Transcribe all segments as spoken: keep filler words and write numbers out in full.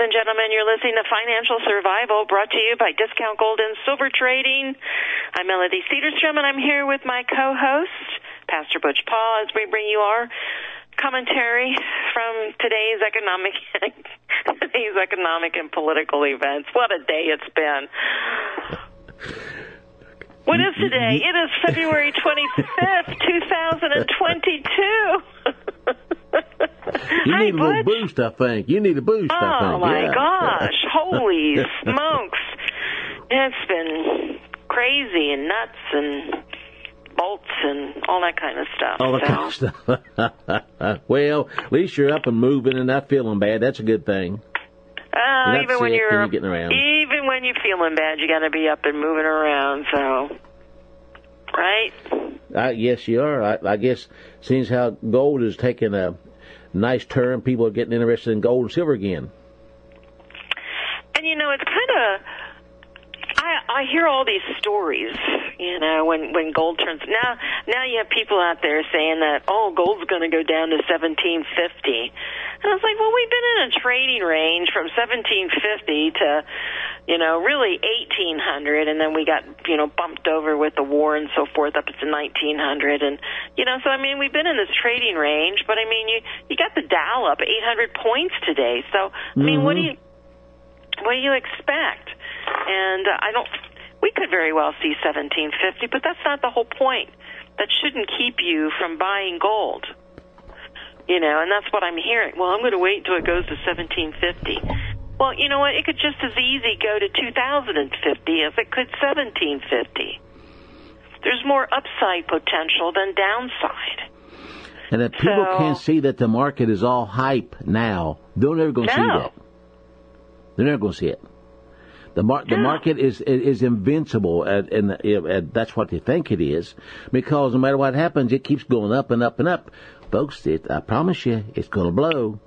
and gentlemen, you're listening to Financial Survival, brought to you by Discount Gold and Silver Trading. I'm Melody Cedarstrom, and I'm here with my co-host, Pastor Butch Paul, as we bring you our commentary from today's economic today's economic and political events. What a day it's been. What is today? It is February twenty-fifth, twenty twenty-two. You Hi, need a little Butch. boost, I think. You need a boost, oh, I think. Oh, my yeah. gosh. Holy smokes. It's been crazy and nuts and bolts and all that kind of stuff. All that so. kind of stuff. Well, at least you're up and moving and not feeling bad. That's a good thing. Uh, you're even when you're, you're getting around. even when you're feeling bad, you got to be up and moving around. So, right? I, yes, you are. I, I guess, seeing how gold is taking a nice turn, people are getting interested in gold and silver again. And you know, it's kind of. I, I hear all these stories, you know, when, when gold turns. Now, now you have people out there saying that, oh, gold's going to go down to seventeen fifty. And I was like, well, we've been in a trading range from seventeen fifty to, you know, really eighteen hundred, and then we got, you know, bumped over with the war and so forth up to nineteen hundred. And, you know, so, I mean, we've been in this trading range, but, I mean, you, you got the Dow up eight hundred points today. So, I mean, mm-hmm. what do you, what do you expect? And uh, I don't, we could very well see seventeen fifty, but that's not the whole point. That shouldn't keep you from buying gold. You know, and that's what I'm hearing. Well, I'm going to wait until it goes to seventeen fifty. Well, you know what? It could just as easy go to two thousand fifty as it could seventeen fifty. There's more upside potential than downside. And if people so, can't see that the market is all hype now, they're never going to no. see that. They're never going to see it. The, mar- the market is is invincible, and, and, and that's what they think it is, because no matter what happens, it keeps going up and up and up. Folks, it, I promise you, it's going to blow.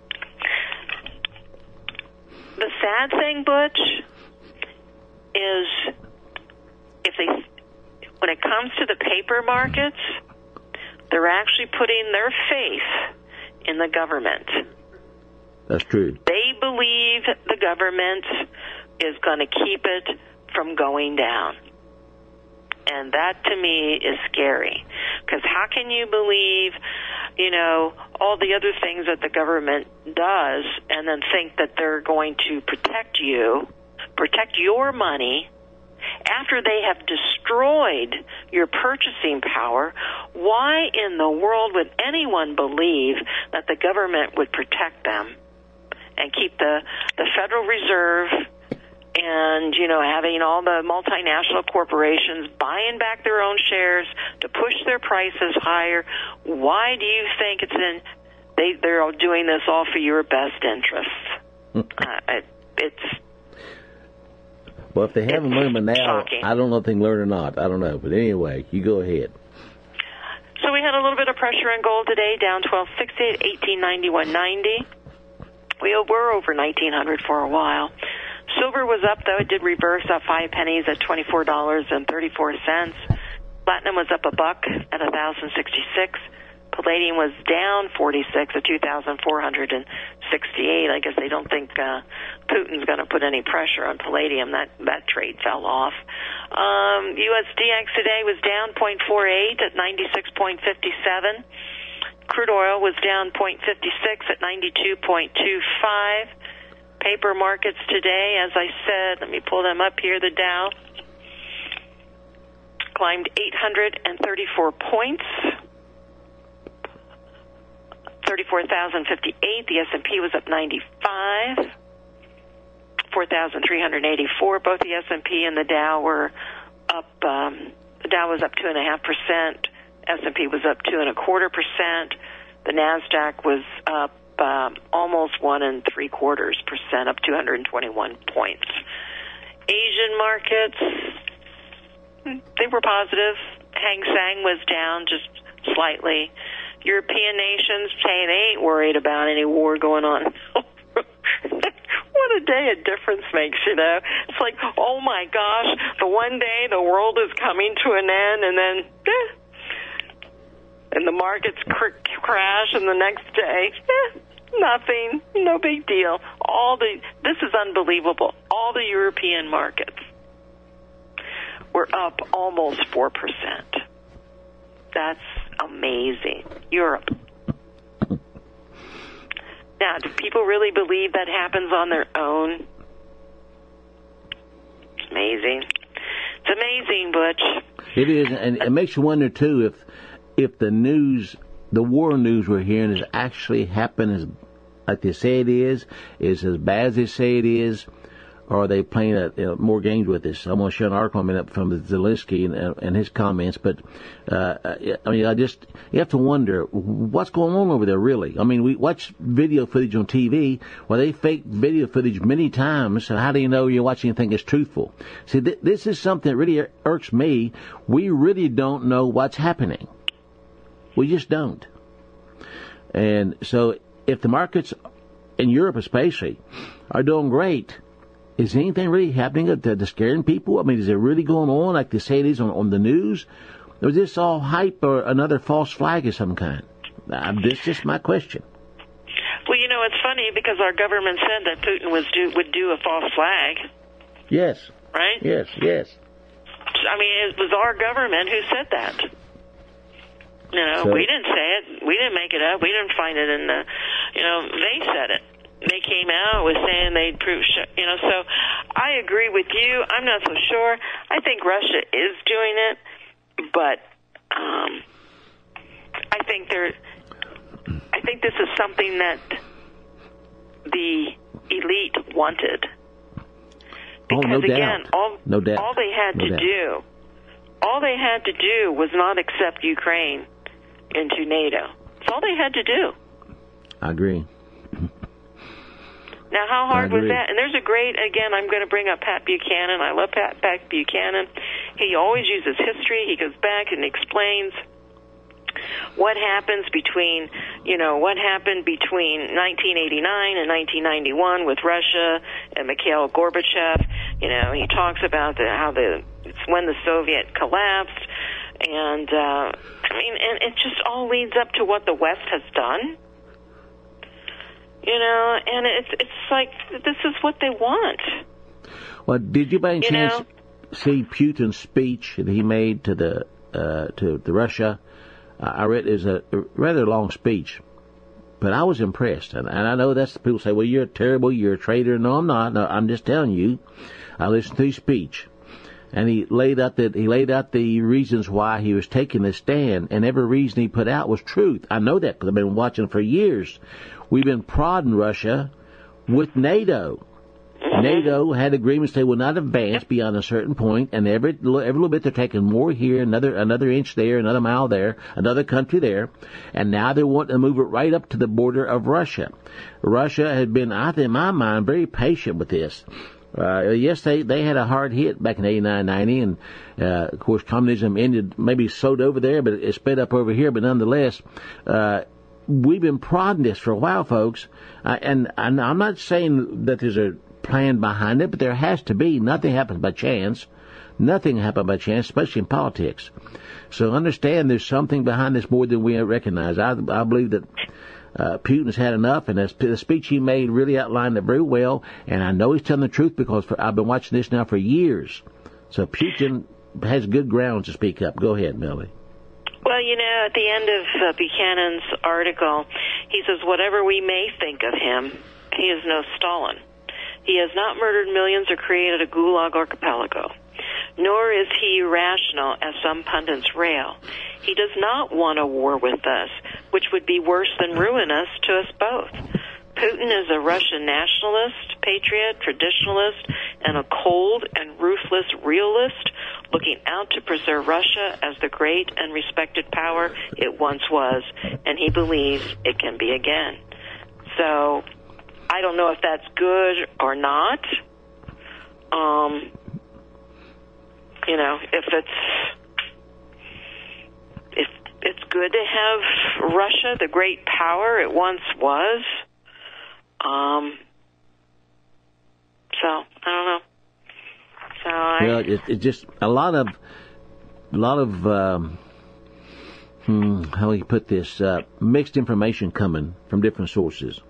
The sad thing, Butch, is if they, when it comes to the paper markets, they're actually putting their faith in the government. That's true. They believe the government is going to keep it from going down. And that, to me, is scary. Because how can you believe, you know, all the other things that the government does and then think that they're going to protect you, protect your money, after they have destroyed your purchasing power? Why in the world would anyone believe that the government would protect them and keep the, the Federal Reserve and, you know, having all the multinational corporations buying back their own shares to push their prices higher? Why do you think it's in, they, they're all doing this all for your best interests? uh, it, it's... Well, if they haven't learned by now, shocking. I don't know if they can learn or not. I don't know. But anyway, you go ahead. So we had a little bit of pressure in gold today, down twelve sixty at eighteen ninety-one ninety. We were over nineteen hundred for a while. Silver was up, though. It did reverse up five pennies at twenty-four dollars and thirty-four cents. Platinum was up a buck at one thousand sixty-six. Palladium was down forty-six at two thousand four hundred sixty-eight. I guess they don't think uh, Putin's going to put any pressure on palladium. That that trade fell off. Um, U S D X today was down zero point four eight at ninety-six point five seven. Crude oil was down zero point five six at ninety-two point two five. Paper markets today, as I said, let me pull them up here. The Dow climbed eight hundred thirty-four points, thirty-four thousand fifty-eight. The S and P was up ninety-five, four thousand three hundred eighty-four. Both the S and P and the Dow were up. Um, the Dow was up two and a half percent. S and P was up two and a quarter percent. The Nasdaq was up Um, almost one and three quarters percent, up two hundred twenty-one points. Asian markets, they were positive. Hang Seng was down just slightly. European nations, hey, they ain't worried about any war going on. What a day a difference makes, you know. It's like, oh my gosh, the one day the world is coming to an end, and then, eh, and the markets cr- crash, and the next day, eh, Nothing. No big deal. All the this is unbelievable. All the European markets were up almost four percent. That's amazing. Europe. Now, do people really believe that happens on their own? It's amazing. It's amazing, Butch. It is, and it makes you wonder too if if the news, the war news we're hearing, is actually happening as like they say it is, is as bad as they say it is, or are they playing a, you know, more games with this? I'm going to share an article coming up from Zelensky and, and his comments, but uh, I mean, I just you have to wonder what's going on over there. Really, I mean, we watch video footage on T V where they fake video footage many times. So how do you know you're watching anything that's truthful? See, th- this is something that really irks me. We really don't know what's happening. We just don't. And so, if the markets in Europe, especially, are doing great. Is anything really happening that's scaring people? I mean, is it really going on like they say it is on, on the news? Or is this all hype or another false flag of some kind? Uh, that's just my question. Well, you know, it's funny because our government said that Putin was do, would do a false flag. Yes. Right? Yes, yes. I mean, it was our government who said that. You know, so, we didn't say it. We didn't make it up. We didn't find it in the, you know, they said it. They came out with saying they'd prove, you know, so I agree with you. I'm not so sure. I think Russia is doing it, but um, I think there, I think this is something that the elite wanted. Because, oh, no again, doubt. all, no doubt. all they had no to doubt. do, all they had to do was not accept Ukraine into NATO. That's all they had to do. I agree. Now, how hard was that? And there's a great, again, I'm going to bring up Pat Buchanan. I love Pat, Pat Buchanan. He always uses history. He goes back and explains what happens between, you know, what happened between nineteen eighty-nine and nineteen ninety-one with Russia and Mikhail Gorbachev. You know, he talks about the, how the, it's when the Soviet collapsed. And, uh, I mean, and it just all leads up to what the West has done. You know, and it's it's like this is what they want. Well, did you by any you chance know? see Putin's speech that he made to the uh, to the Russia? Uh, I read it was a rather long speech, but I was impressed, and, and I know that's people say, "Well, you're terrible, you're a traitor." No, I'm not. No, I'm just telling you. I listened to his speech, and he laid out that he laid out the reasons why he was taking this stand, and every reason he put out was truth. I know that because I've been watching for years. We've been prodding Russia with NATO. NATO had agreements they would not advance beyond a certain point, and every every little bit they're taking more here, another another inch there, another mile there, another country there, and now they want to move it right up to the border of Russia. Russia had been, I think, in my mind, very patient with this. Uh, yes, they, they had a hard hit back in eighty-nine ninety, and uh, of course communism ended, maybe sowed over there, but it sped up over here. But nonetheless, uh, we've been prodding this for a while, folks, uh, and, and I'm not saying that there's a plan behind it, but there has to be. Nothing happens by chance. Nothing happens by chance, especially in politics. So understand there's something behind this more than we recognize. I, I believe that uh, Putin's had enough, and the speech he made really outlined it very well, and I know he's telling the truth because for, I've been watching this now for years. So Putin has good grounds to speak up. Go ahead, Melody. Well, you know, at the end of uh, Buchanan's article, he says, whatever we may think of him, he is no Stalin. He has not murdered millions or created a gulag archipelago, nor is he irrational, as some pundits rail. He does not want a war with us, which would be worse than ruinous to us both. Putin is a Russian nationalist, patriot, traditionalist, and a cold and ruthless realist looking out to preserve Russia as the great and respected power it once was, and he believes it can be again. So I don't know if that's good or not. Um, you know, if it's if it's good to have Russia, the great power it once was. Um, so I don't know. So I, well, it, it just a lot of a lot of um, hmm, how do you put this uh, mixed information coming from different sources.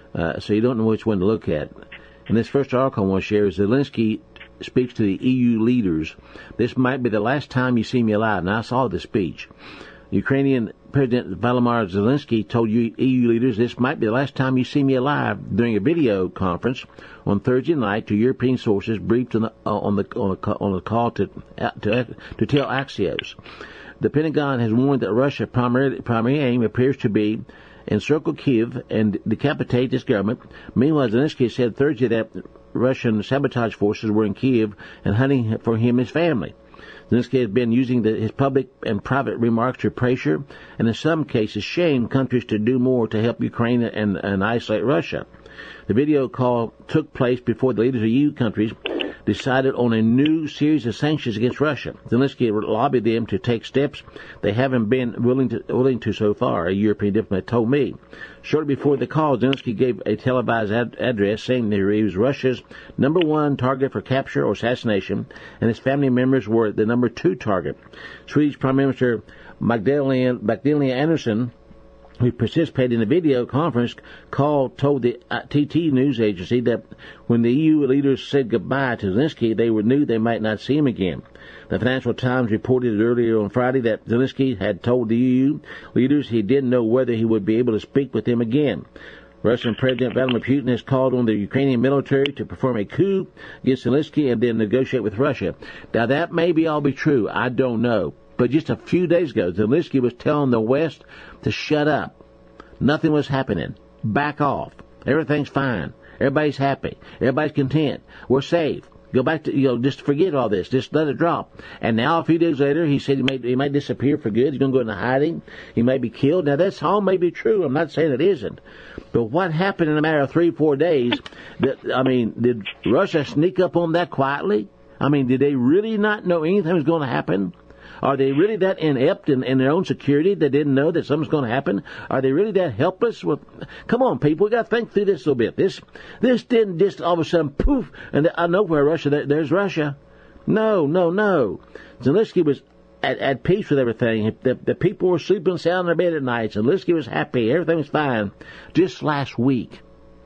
uh, so you don't know which one to look at. And this first article I want to share is Zelensky speaks to the E U leaders. This might be the last time you see me alive. Now, I saw the speech. Ukrainian President Volodymyr Zelensky told E U leaders this might be the last time you see me alive during a video conference on Thursday night to European sources briefed on the uh, on the on the, on the call to, to to tell Axios. The Pentagon has warned that Russia's primary primary aim appears to be encircle Kyiv and decapitate its government. Meanwhile, Zelensky said Thursday that Russian sabotage forces were in Kyiv and hunting for him and his family. Zelensky has been using the, his public and private remarks to pressure and in some cases shame countries to do more to help Ukraine and, and isolate Russia. The video call took place before the leaders of E U countries decided on a new series of sanctions against Russia. Zelensky lobbied them to take steps they haven't been willing to, willing to so far, a European diplomat told me. Shortly before the call, Zelensky gave a televised ad- address saying that he was Russia's number one target for capture or assassination, and his family members were the number two target. Swedish Prime Minister Magdalena, Magdalena Andersson, who participated in the video conference call, told the T T news agency that when the E U leaders said goodbye to Zelensky, they knew they might not see him again. The Financial Times reported earlier on Friday that Zelensky had told the E U leaders he didn't know whether he would be able to speak with them again. Russian President Vladimir Putin has called on the Ukrainian military to perform a coup against Zelensky and then negotiate with Russia. Now, that may be all be true. I don't know. But just a few days ago, Zelensky was telling the West to shut up. Nothing was happening. Back off. Everything's fine. Everybody's happy. Everybody's content. We're safe. Go back to, you know, just forget all this. Just let it drop. And now, a few days later, he said he may, he may disappear for good. He's going to go into hiding. He may be killed. Now, that's all may be true. I'm not saying it isn't. But what happened in a matter of three, four days, that, I mean, did Russia sneak up on that quietly? I mean, did they really not know anything was going to happen? Are they really that inept in, in their own security they didn't know that something's going to happen? Are they really that helpless? With, come on, people, we got to think through this a little bit. This this didn't just all of a sudden poof, and I know where Russia, there, there's Russia. No, no, no. Zelensky was at, at peace with everything. The, the people were sleeping sound in their bed at night. Zelensky was happy. Everything was fine. Just last week.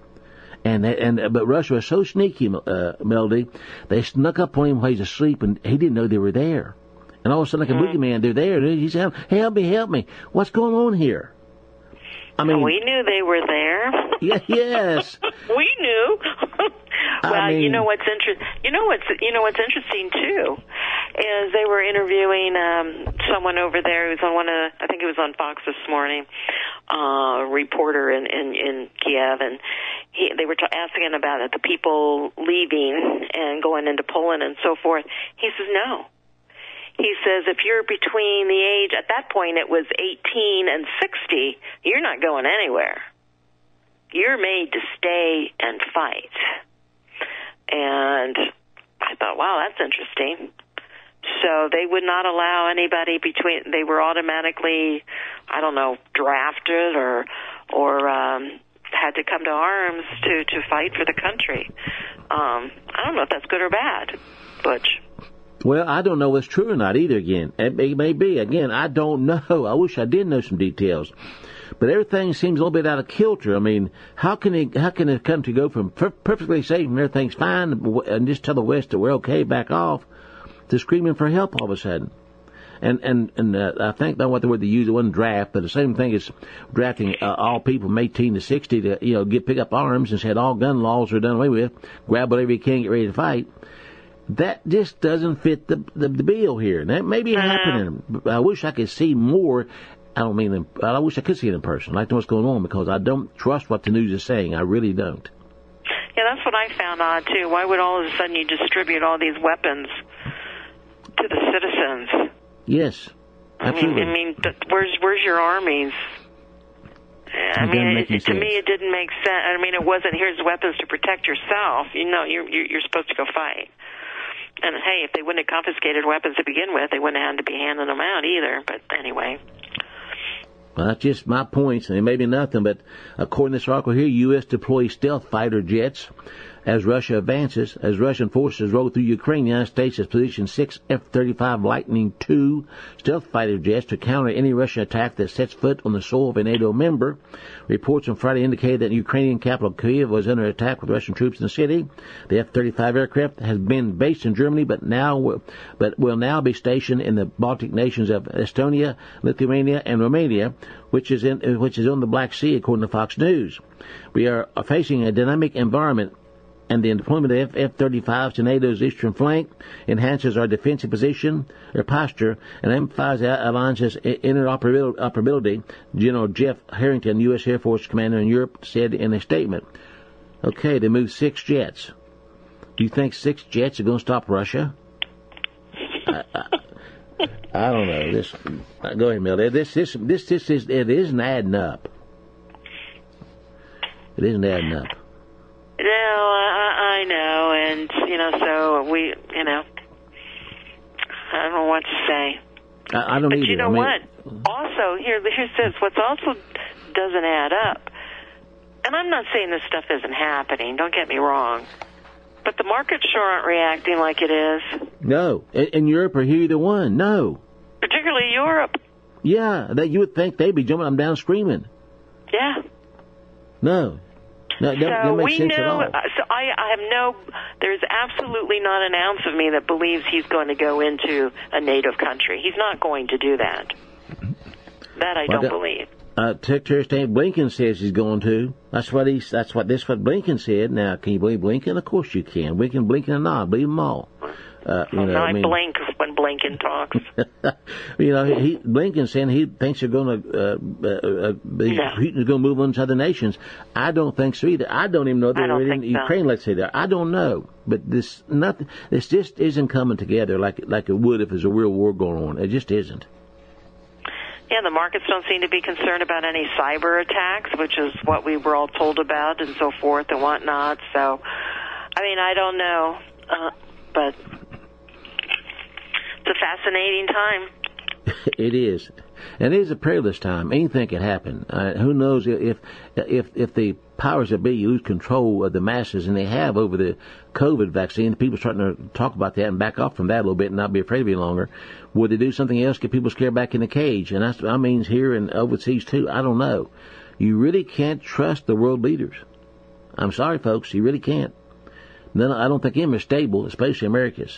And and but Russia was so sneaky, uh, Melody, they snuck up on him while he's asleep, and he didn't know they were there. And all of a sudden, like a boogeyman, they're there. He said, help me, help me. What's going on here? I mean, we knew they were there. Yeah, yes. We knew. Well, I mean, you know what's interesting. You know what's you know what's interesting too, is they were interviewing um, someone over there who's on one of, I think it was on Fox this morning, uh, a reporter in in, in Kiev, and he, they were t- asking him about it, the people leaving and going into Poland and so forth. He says no. He says if you're between the age, at that point it was eighteen and sixty, you're not going anywhere. You're made to stay and fight. And I thought, wow, that's interesting. So they would not allow anybody between, they were automatically, I don't know, drafted or or um, had to come to arms to, to fight for the country. Um, I don't know if that's good or bad, Butch. Well, I don't know if it's true or not either, again. It may be. Again, I don't know. I wish I did know some details. But everything seems a little bit out of kilter. I mean, how can it, how can a country go from per- perfectly safe and everything's fine and just tell the West that we're okay, back off, to screaming for help all of a sudden? And and and uh, I think not what the word they use, it wasn't draft, but the same thing as drafting uh, all people from eighteen to sixty to, you know, get pick up arms and said all gun laws are done away with, grab whatever you can, get ready to fight. That just doesn't fit the, the the bill here. And that may be happening. I wish I could see more. I don't mean, I wish I could see it in person. I'd like to know what's going on, because I don't trust what the news is saying. I really don't. Yeah, that's what I found odd, too. Why would all of a sudden you distribute all these weapons to the citizens? Yes, absolutely. I mean, I mean where's, where's your armies? I mean, it, to me, it didn't make sense. I mean, it wasn't, here's weapons to protect yourself. You know, you're, you're supposed to go fight. And, hey, if they wouldn't have confiscated weapons to begin with, they wouldn't have had to be handing them out either. But anyway. Well, that's just my points, and it may be nothing, but according to this article here, U S deploys stealth fighter jets as Russia advances. As Russian forces roll through Ukraine, the United States has positioned six F thirty-five Lightning two stealth fighter jets to counter any Russian attack that sets foot on the soil of a NATO member. Reports on Friday indicated that the Ukrainian capital Kyiv was under attack with Russian troops in the city. The F thirty-five aircraft has been based in Germany, but now but will now be stationed in the Baltic nations of Estonia, Lithuania, and Romania, which is in which is on the Black Sea, according to Fox News. We are facing a dynamic environment, and the deployment of F thirty-fives to NATO's eastern flank enhances our defensive position, or posture, and emphasizes our alliance's interoperability, General Jeff Harrington, U S Air Force commander in Europe, said in a statement. Okay, they moved six jets. Do you think six jets are going to stop Russia? I, I, I don't know. This, go ahead, Mel. This, this, this, this is it isn't adding up. It isn't adding up. No, I, I know, and, you know, so we, you know, I don't know what to say. I, I don't but either. you know I mean, what? Also, here, here's this. What's also doesn't add up, and I'm not saying this stuff isn't happening, don't get me wrong, but the markets sure aren't reacting like it is. No. In, in Europe or either one. No. Particularly Europe. Yeah, that you would think they'd be jumping up and down screaming. Yeah. No. No, that, so that makes we sense know. at all. So I, I have no. There's absolutely not an ounce of me that believes he's going to go into a native country. He's not going to do that. That I well, don't that, believe. Uh, Secretary of State Blinken says he's going to. That's what he's. That's what this what Blinken said. Now, can you believe Blinken? Of course you can. We can Blinken and nod. Believe them all. Uh, you well, know, no, I, I mean, blink when Blinken talks. you know, he Blinken's saying he thinks they're going to uh, uh, be no. Putin's going to move on to other nations. I don't think so either. I don't even know if they're in so. Ukraine. Let's say there. I don't know, but this nothing. This just isn't coming together like like it would if there's a real war going on. It just isn't. Yeah, the markets don't seem to be concerned about any cyber attacks, which is what we were all told about and so forth and whatnot. So, I mean, I don't know, uh, but it's a fascinating time. It is. And it is a perilous time. Anything can happen. Uh, who knows if if if the powers that be lose control of the masses, and they have over the COVID vaccine, people are starting to talk about that and back off from that a little bit and not be afraid of it any longer. Would they do something else, get people scared back in the cage? And that's, I mean, here and overseas too. I don't know. You really can't trust the world leaders. I'm sorry, folks. You really can't. No, I don't think any are stable, especially America's.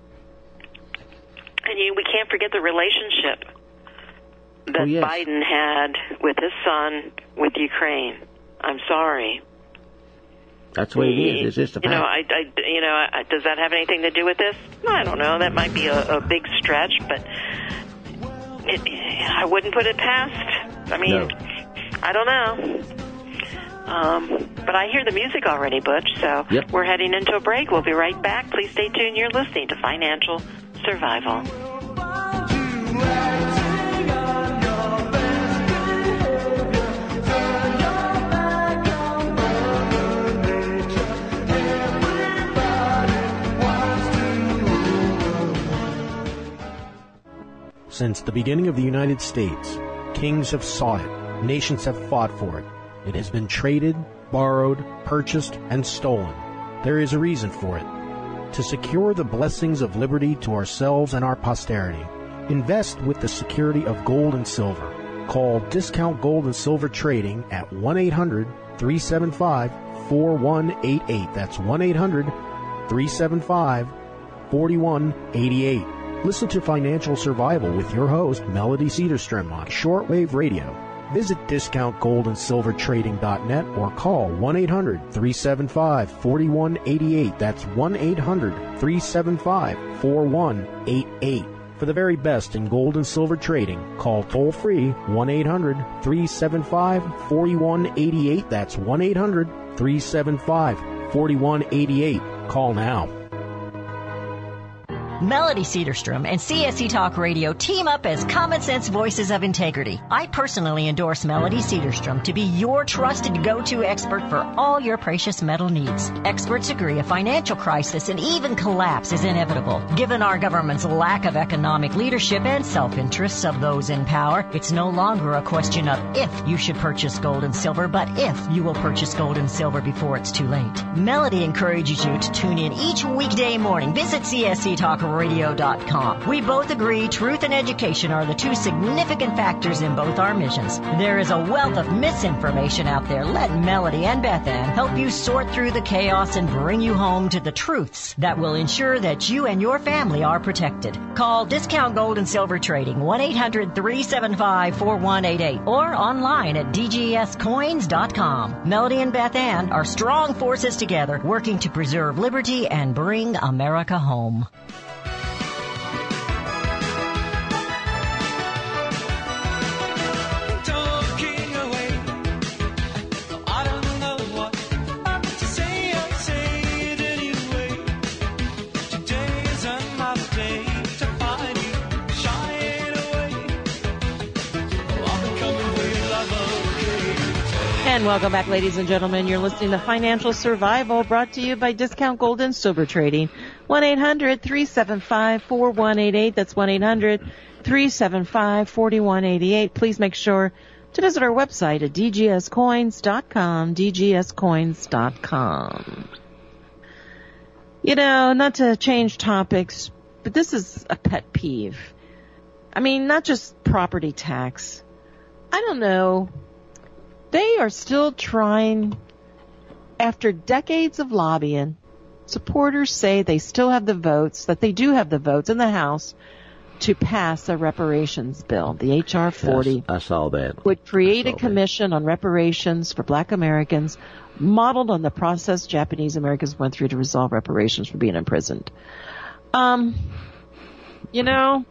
And you, we can't forget the relationship that oh, yes. Biden had with his son with Ukraine. I'm sorry. That's the way it is. It's just a fact. You know, I, I, you know, I, does that have anything to do with this? I don't know. That might be a, a big stretch, but it, I wouldn't put it past. I mean, no. I don't know. Um, but I hear the music already, Butch, so yep. We're heading into a break. We'll be right back. Please stay tuned. You're listening to Financial Survival. Since the beginning of the United States, kings have sought it, nations have fought for it. It has been traded, borrowed, purchased, and stolen. There is a reason for it. To secure the blessings of liberty to ourselves and our posterity, invest with the security of gold and silver. Call Discount Gold and Silver Trading at one eight hundred, three seven five, four one eight eight. That's one eight hundred, three seven five, four one eight eight. Listen to Financial Survival with your host, Melody Cedarstrom, on shortwave radio. Visit discount gold and silver trading dot net or call one eight hundred, three seven five, four one eight eight. That's one eight hundred, three seven five, four one eight eight. For the very best in gold and silver trading, call toll-free one eight hundred, three seven five, four one eight eight. That's one eight hundred, three seven five, four one eight eight. Call now. Melody Cedarstrom and C S C Talk Radio team up as common sense voices of integrity. I personally endorse Melody Cedarstrom to be your trusted go-to expert for all your precious metal needs. Experts agree a financial crisis and even collapse is inevitable. Given our government's lack of economic leadership and self-interests of those in power, it's no longer a question of if you should purchase gold and silver, but if you will purchase gold and silver before it's too late. Melody encourages you to tune in each weekday morning. Visit C S C Talk Radio dot com. We both agree truth and education are the two significant factors in both our missions. There is a wealth of misinformation out there. Let Melody and Beth Ann help you sort through the chaos and bring you home to the truths that will ensure that you and your family are protected. Call Discount Gold and Silver Trading, one eight hundred three seven five four one eight eight, or online at D G S coins dot com. Melody and Beth Ann are strong forces together, working to preserve liberty and bring America home. And welcome back, ladies and gentlemen. You're listening to Financial Survival, brought to you by Discount Gold and Silver Trading. one eight hundred three seven five four one eight eight. That's one eight hundred three seven five four one eight eight. Please make sure to visit our website at D G S coins dot com, D G S coins dot com. You know, not to change topics, but this is a pet peeve. I mean, not just property tax. I don't know. They are still trying, after decades of lobbying, supporters say they still have the votes, that they do have the votes in the House to pass a reparations bill, the H R forty. Yes, I saw that. Would create a commission that. on reparations for black Americans, modeled on the process Japanese Americans went through to resolve reparations for being imprisoned. Um, you know...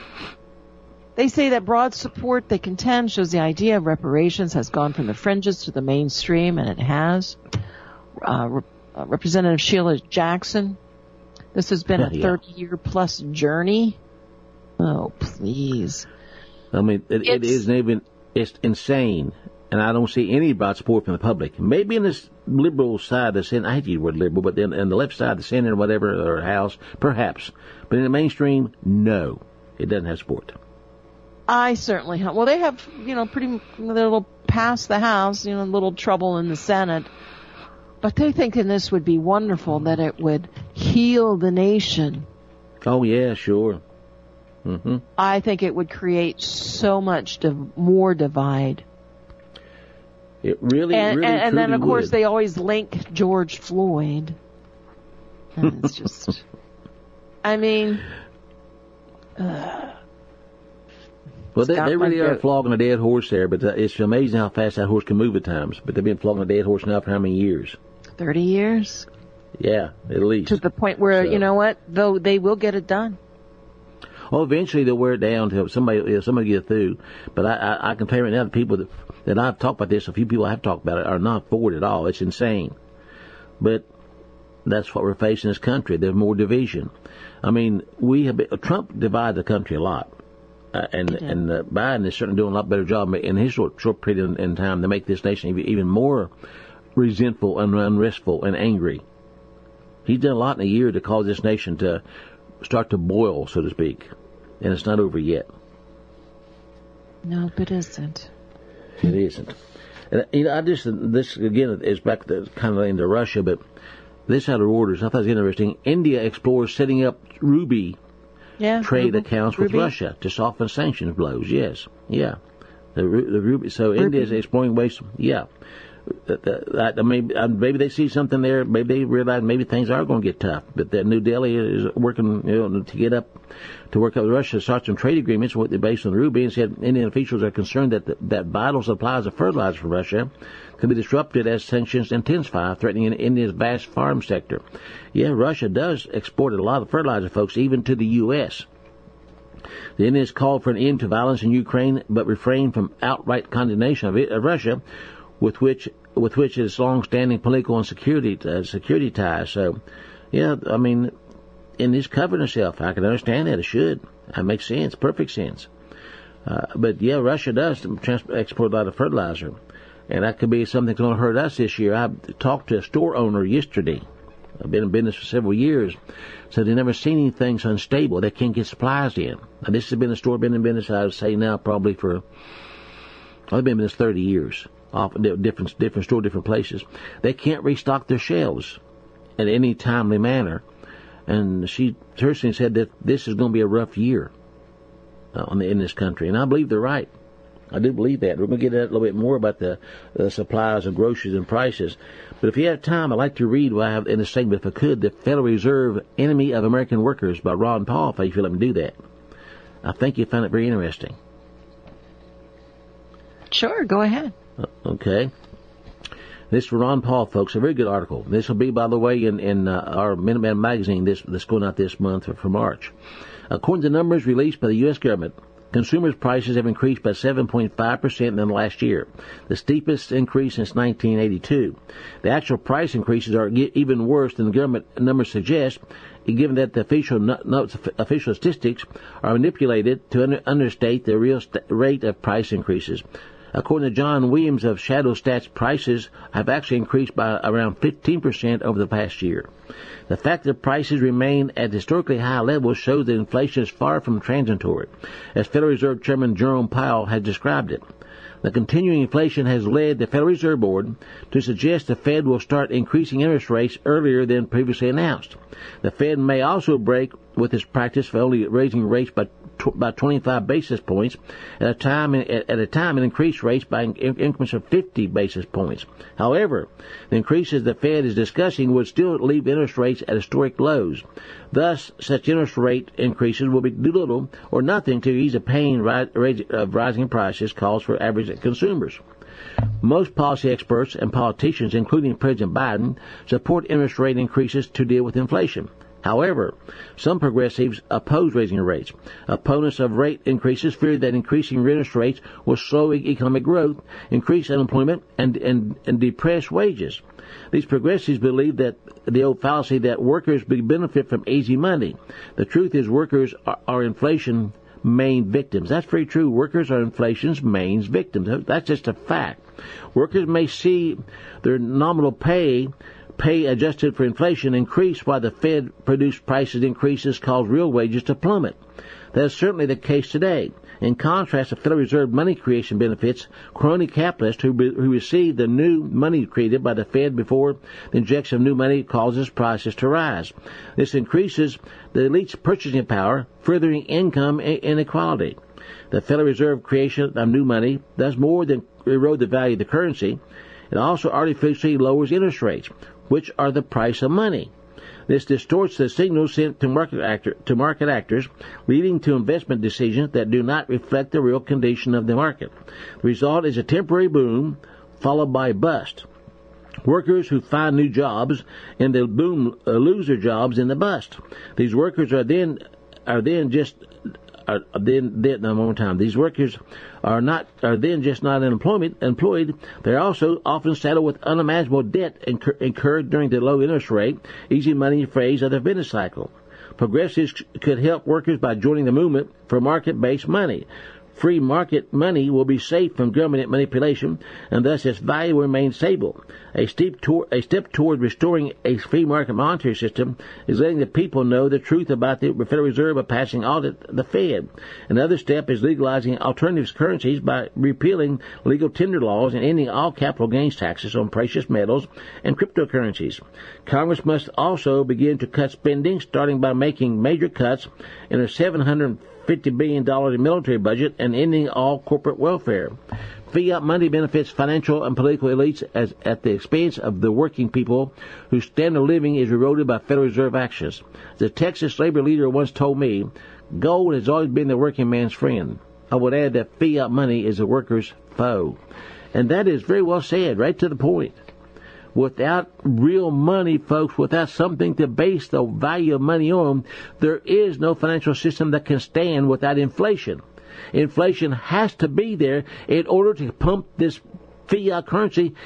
They say that broad support, they contend, shows the idea of reparations has gone from the fringes to the mainstream, and it has. Uh, Re- uh, Representative Sheila Jackson, this has been a thirty-year-plus journey. Oh, please. I mean, it, it is even, it's insane, and I don't see any broad support from the public. Maybe in this liberal side of the Senate, I hate to use the word liberal, but then in the left side of the Senate or whatever, or House, perhaps. But in the mainstream, no, it doesn't have support. I certainly have. Well, they have, you know, pretty, they're a little past the House, you know, a little trouble in the Senate. But they're thinking this would be wonderful, that it would heal the nation. Oh, yeah, sure. Mm-hmm. I think it would create so much div- more divide. It really, and, really, and, and then, of would. course, they always link George Floyd. And it's just, I mean... Uh, Well, they, they really are flogging a dead horse there, but it's amazing how fast that horse can move at times. But they've been flogging a dead horse now for how many years? Thirty years? Yeah, at least. To the point where, so. you know what, though they will get it done. Oh, eventually they'll wear it down till somebody you know, somebody get through. But I, I, I can tell you right now, the people that, that I've talked about this, a few people I have talked about it, are not for it at all. It's insane. But that's what we're facing in this country. There's more division. I mean, we have been, Trump divided the country a lot. Uh, and and uh, Biden is certainly doing a lot better job in his short, short period in, in time to make this nation even, even more resentful and unrestful and angry. He's done a lot in a year to cause this nation to start to boil, so to speak. And it's not over yet. No, it isn't. It isn't. And, you know, I just, this again is back to kind of into Russia, but this out of orders, I thought it was interesting. India explores setting up Ruby Yeah, trade Ruby, accounts with Ruby. Russia to soften sanctions blows. Yes, yeah. The, the Ruby. So Ruby. India is exploring ways. Yeah. The, the, I, maybe, maybe they see something there. Maybe they realize maybe things are going to get tough. But that New Delhi is working, you know, to get up to work up with Russia, start some trade agreements with based on the Ruby, and said Indian officials are concerned that the, that vital supplies of fertilizer from Russia could be disrupted as sanctions intensify, threatening India's vast farm sector. Yeah, Russia does export a lot of fertilizer, folks, even to the U S The Indians called for an end to violence in Ukraine, but refrained from outright condemnation of, it, of Russia, with which with which is long-standing political and security uh, security ties. So, yeah, I mean, and it's covering itself. I can understand that. It should. That makes sense. Perfect sense. Uh, but yeah, Russia does trans- export a lot of fertilizer. And that could be something that's going to hurt us this year. I talked to a store owner yesterday. I've been in business for several years. Said they've never seen anything so unstable. They can't get supplies in. Now, this has been a store, been in business, I would say now, probably for, I've been in business thirty years. Off different, different store, different places. They can't restock their shelves in any timely manner. And she personally said that this is going to be a rough year uh, on the, in this country. And I believe they're right. I do believe that. We're going to get a little bit more about the, the supplies of groceries and prices. But if you have time, I'd like to read what I have in this segment, if I could, The Federal Reserve, Enemy of American Workers by Ron Paul, if you let me do that. I think you find it very interesting. Sure, go ahead. Uh, okay. This is Ron Paul, folks. A very good article. This will be, by the way, in, in uh, our Minuteman magazine this, that's going out this month for, for March. According to numbers released by the U S government, consumers' prices have increased by seven point five percent in the last year, the steepest increase since nineteen eighty-two. The actual price increases are even worse than the government numbers suggest, given that the official no, no, official statistics are manipulated to under, understate the real st- rate of price increases. According to John Williams of Shadow Stats, prices have actually increased by around fifteen percent over the past year. The fact that prices remain at historically high levels shows that inflation is far from transitory, as Federal Reserve Chairman Jerome Powell has described it. The continuing inflation has led the Federal Reserve Board to suggest the Fed will start increasing interest rates earlier than previously announced. The Fed may also break with its practice for only raising rates by by twenty-five basis points at a time at a time and increase rates by increments of fifty basis points. However, the increases the Fed is discussing would still leave interest rates at historic lows. Thus, such interest rate increases will be little or nothing to ease the pain of rising prices caused for average consumers. Most policy experts and politicians, including President Biden, support interest rate increases to deal with inflation. However, some progressives oppose raising rates. Opponents of rate increases fear that increasing interest rates will slow economic growth, increase unemployment, and, and, and depress wages. These progressives believe that the old fallacy that workers benefit from easy money. The truth is workers are, are inflation main victims. That's very true. Workers are inflation's main victims. That's just a fact. Workers may see their nominal pay pay adjusted for inflation increase while the Fed produced prices increases cause real wages to plummet. That is certainly the case today. In contrast, the Federal Reserve money creation benefits crony capitalists who, be, who receive the new money created by the Fed before the injection of new money causes prices to rise. This increases the elite's purchasing power, furthering income inequality. The Federal Reserve creation of new money does more than erode the value of the currency. It also artificially lowers interest rates, which are the price of money. This distorts the signals sent to market, actor, to market actors, leading to investment decisions that do not reflect the real condition of the market. The result is a temporary boom followed by a bust. Workers who find new jobs in the boom uh, lose their jobs in the bust. These workers are then are then just are then then no more time. These workers are not are then just not unemployment employed. They're also often saddled with unimaginable debt incur, incurred during the low interest rate, easy money phase of the business cycle. Progressives could help workers by joining the movement for market-based money. Free market money will be safe from government manipulation, and thus its value will remain stable. A, steep to- a step toward restoring a free market monetary system is letting the people know the truth about the Federal Reserve by passing audit the Fed. Another step is legalizing alternative currencies by repealing legal tender laws and ending all capital gains taxes on precious metals and cryptocurrencies. Congress must also begin to cut spending, starting by making major cuts in a seven hundred fifty billion dollars in military budget and ending all corporate welfare. Fiat money benefits financial and political elites as, at the expense of the working people whose standard of living is eroded by Federal Reserve actions. The Texas labor leader once told me, gold has always been the working man's friend. I would add that fiat money is the worker's foe. And that is very well said, right to the point. Without real money, folks, without something to base the value of money on, there is no financial system that can stand without inflation. Inflation has to be there in order to pump this fiat currency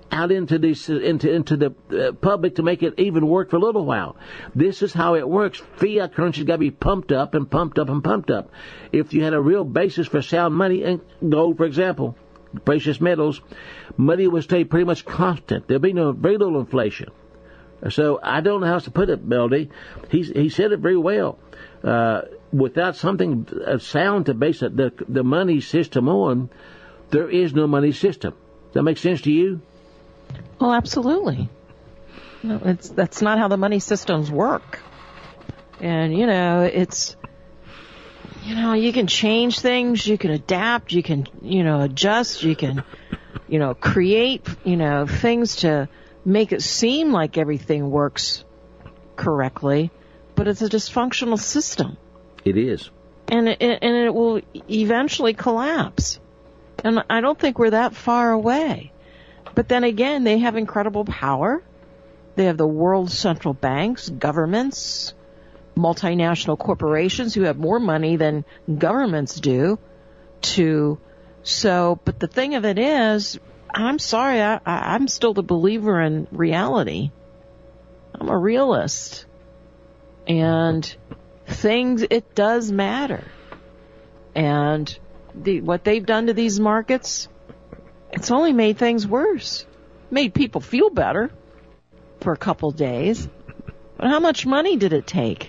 out into this into into the uh, public to make it even work for a little while. This is how it works. Fiat currency's got to be pumped up and pumped up and pumped up. If you had a real basis for sound money, and gold, for example, precious metals, money would stay pretty much constant. There'll be no very little inflation. So I don't know how else to put it, Melody. He's, he said it very well. Uh, without something uh, sound to base it, the the money system on, there is no money system. Does that make sense to you? Oh, absolutely. No, it's that's not how the money systems work. And, you know, it's, you know, you can change things, you can adapt, you can, you know, adjust, you can, you know, create, you know, things to make it seem like everything works correctly, but it's a dysfunctional system. It is. And it, and it will eventually collapse. And I don't think we're that far away. But then again, they have incredible power. They have the world's central banks, governments, multinational corporations who have more money than governments do. To so, but the thing of it is, I'm sorry, I, I, I'm still the believer in reality. I'm a realist. And things, it does matter. And the, what they've done to these markets, it's only made things worse. Made people feel better for a couple days. But how much money did it take?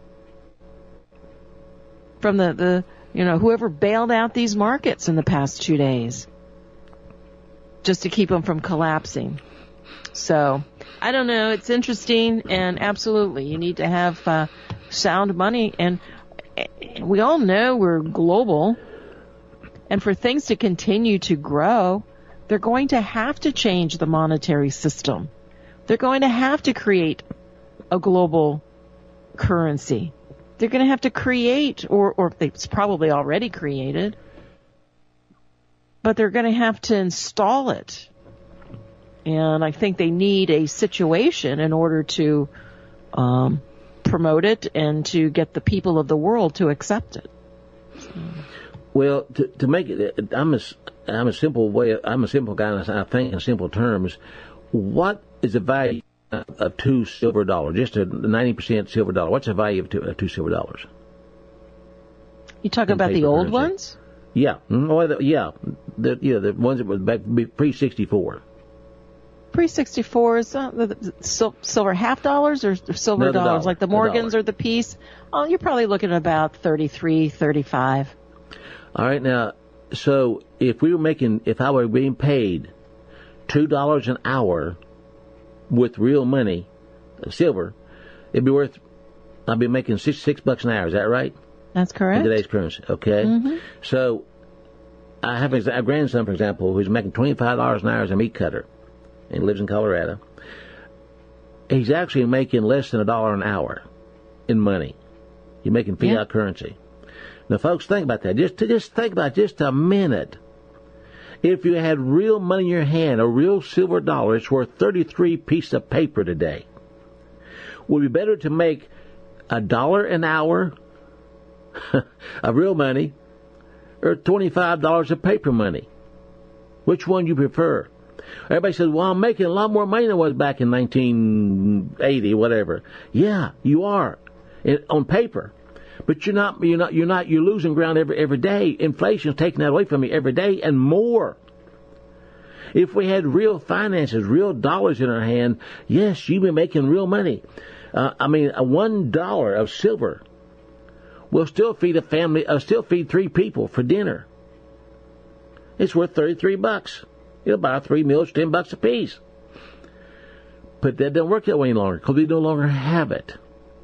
From the, the, you know, whoever bailed out these markets in the past two days. Just to keep them from collapsing. So, I don't know. It's interesting, and absolutely, you need to have uh, sound money. And we all know we're global. And for things to continue to grow, they're going to have to change the monetary system. They're going to have to create a global currency. They're going to have to create, or, or it's probably already created, but they're going to have to install it. And I think they need a situation in order to um, promote it and to get the people of the world to accept it. So. Well, to, to make it, I'm a, I'm a simple way, I'm a simple guy, and I think in simple terms. What is the value of two silver dollars? Just a ninety percent silver dollar. What's the value of two, uh, two silver dollars? You talk about the old currency. Ones? Yeah, well, the, yeah, the yeah the ones that were back pre sixty-four. Pre sixty-four is uh, the, the silver half dollars or silver no, dollars, dollar, like the Morgans or the piece. Oh, you're probably looking at about thirty-three, thirty-five. All right, now, so if we were making, if I were being paid two dollars an hour with real money, silver, it'd be worth, I'd be making six, six bucks an hour. Is that right? That's correct. In today's currency, okay? Mm-hmm. So I have a, a grandson, for example, who's making twenty-five dollars an hour as a meat cutter and lives in Colorado. He's actually making less than a dollar an hour in money. You're making fiat yeah. currency. Now, folks, think about that. Just, just think about it just a minute. If you had real money in your hand, a real silver dollar, it's worth thirty-three pieces of paper today. Would it be better to make a dollar an hour of real money or twenty-five dollars of paper money? Which one do you prefer? Everybody says, well, I'm making a lot more money than I was back in nineteen eighty, whatever. Yeah, you are, it, on paper. But you're not, you're not, you're not, you're losing ground every, every day. Inflation's taking that away from you every day and more. If we had real finances, real dollars in our hand, yes, you'd be making real money. Uh, I mean, a one dollar of silver will still feed a family, uh, still feed three people for dinner. It's worth thirty-three bucks. You'll buy three meals, ten bucks a piece. But that doesn't work that way any longer because we no longer have it.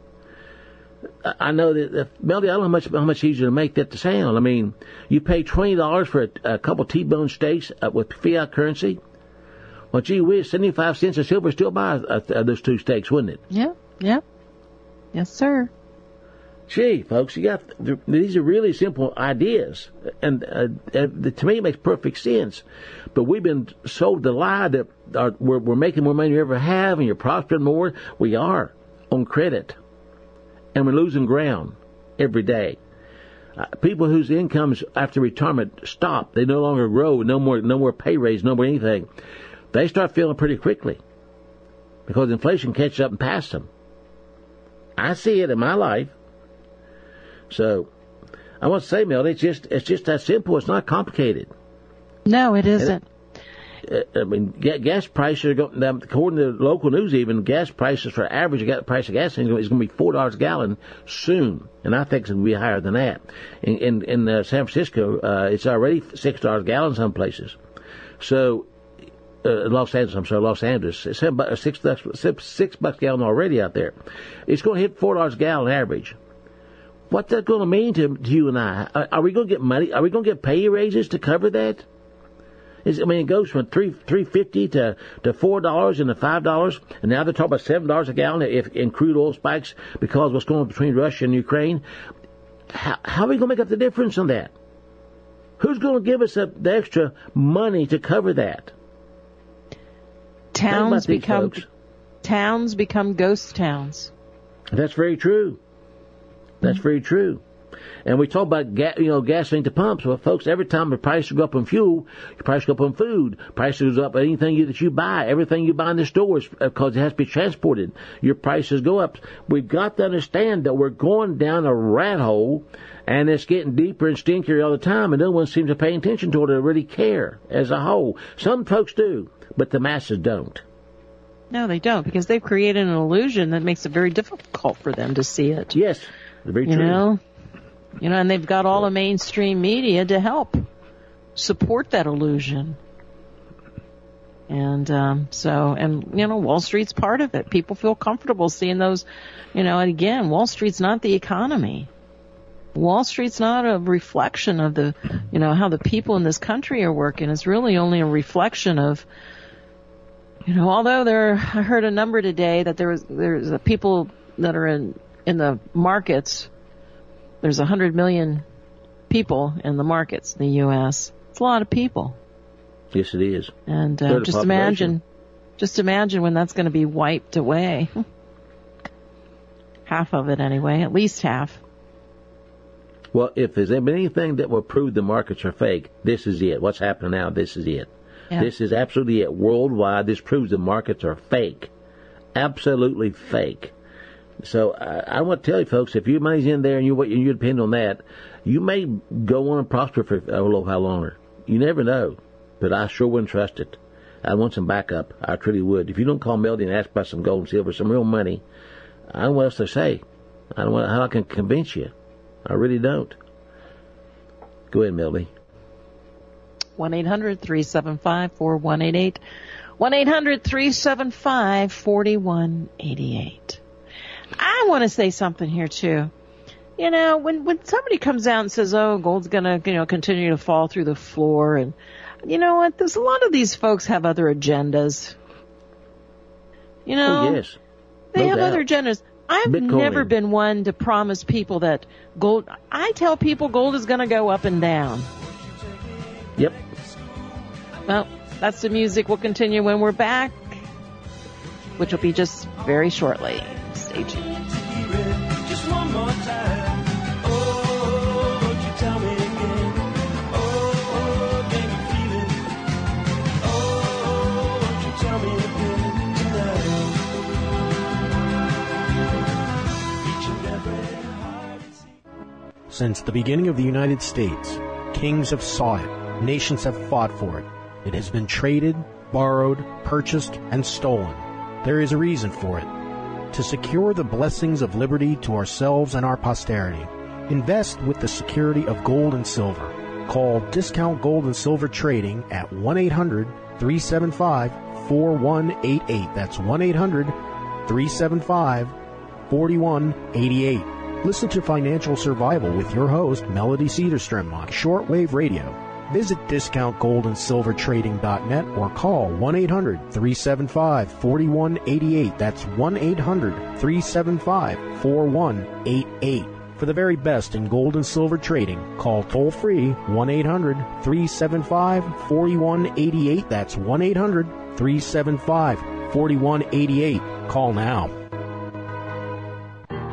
I know that, uh, Melody, I don't know how much, how much easier to make that to sound. I mean, you pay twenty dollars for a, a couple T-bone steaks uh, with fiat currency. Well, gee whiz, seventy-five cents of silver still buys uh, uh, those two steaks, wouldn't it? Yeah, yeah. Yes, sir. Gee, folks, you got these are really simple ideas, and uh, uh, to me it makes perfect sense. But we've been sold the lie that our, we're, we're making more money than we ever have, and you're prospering more. We are on credit, and we're losing ground every day. Uh, people whose incomes after retirement stop, they no longer grow, no more, no more pay raise, no more anything. they start feeling pretty quickly because inflation catches up and passes them. I see it in my life. So I want to say, Melody, it's just it's just that simple. It's not complicated. No, it isn't. I mean, gas prices are going down. According to local news, even gas prices for average gas price of gas is going to be four dollars a gallon soon, and I think it's going to be higher than that. In in, in uh, San Francisco, uh, it's already six dollars a gallon in some places. So, uh, Los Angeles, I'm sorry, Los Angeles, it's seven, six bucks, six, six bucks a gallon already out there. It's going to hit four dollars a gallon average. What's that going to mean to, to you and I? Are, are we going to get money? Are we going to get pay raises to cover that? I mean, it goes from three three fifty to to four dollars and to five dollars, and now they're talking about seven dollars a gallon if in crude oil spikes because of what's going on between Russia and Ukraine. How, how are we going to make up the difference on that? Who's going to give us a, the extra money to cover that? Towns become folks. towns become ghost towns. That's very true. That's mm-hmm. very true. And we talk about ga- you know gasoline to pumps. Well, folks, every time the price goes up on fuel, your price goes up on food. Price goes up on anything you, that you buy. Everything you buy in the stores because it has to be transported. Your prices go up. We've got to understand that we're going down a rat hole, and it's getting deeper and stinkier all the time. And no one seems to pay attention to it or really care as a whole. Some folks do, but the masses don't. No, they don't, because they've created an illusion that makes it very difficult for them to see it. Yes, very true. You know. You know, and they've got all the mainstream media to help support that illusion. And um, so, and, you know, Wall Street's part of it. People feel comfortable seeing those, you know, and again, Wall Street's not the economy. Wall Street's not a reflection of the, you know, how the people in this country are working. It's really only a reflection of, you know, although there, I heard a number today that there was, there's a people that are in, in the markets. There's one hundred million people in the markets in the U S It's a lot of people. Yes, it is. And uh, just imagine, just imagine when that's going to be wiped away. Half of it anyway, at least half. Well, if there's been anything that will prove the markets are fake, this is it. What's happening now, this is it. Yeah. This is absolutely it. Worldwide, this proves the markets are fake. Absolutely fake. So I, I want to tell you, folks, if your money's in there and you you depend on that, you may go on and prosper for a little while longer. You never know. But I sure wouldn't trust it. I want some backup. I truly would. If you don't call Melody and ask about some gold and silver, some real money, I don't know what else to say. I don't know how I can convince you. I really don't. Go ahead, Melody. one eight hundred three seven five four one eight eight. one eight hundred three seven five four one eight eight. I want to say something here too. You know, when when somebody comes out and says, "Oh, gold's gonna, you know, continue to fall through the floor," and you know what? There's a lot of these folks have other agendas. You know, oh, yes. they no have doubt. other agendas. I've Bitcoin. never been one to promise people that gold. I tell people gold is going to go up and down. Yep. Well, that's the music. We'll continue when we're back, which will be just very shortly. Stay tuned. Just one more time. Oh, won't you tell me again? Oh, can you feel it? Oh, won't you tell me again tonight? Each and every heart. Since the beginning of the United States, kings have sought it, nations have fought for it. It has been traded, borrowed, purchased, and stolen. There is a reason for it. To secure the blessings of liberty to ourselves and our posterity, invest with the security of gold and silver. Call Discount Gold and Silver Trading at one eight hundred three seven five four one eight eight. That's one eight hundred three seven five four one eight eight. Listen to Financial Survival with your host, Melody Cedarstrom, on shortwave radio. Visit discount gold and silver trading dot net or call one eight hundred three seven five four one eight eight. That's one eight hundred three seven five four one eight eight. For the very best in gold and silver trading, call toll-free one eight hundred three seven five four one eight eight. That's one eight hundred three seven five four one eight eight. Call now.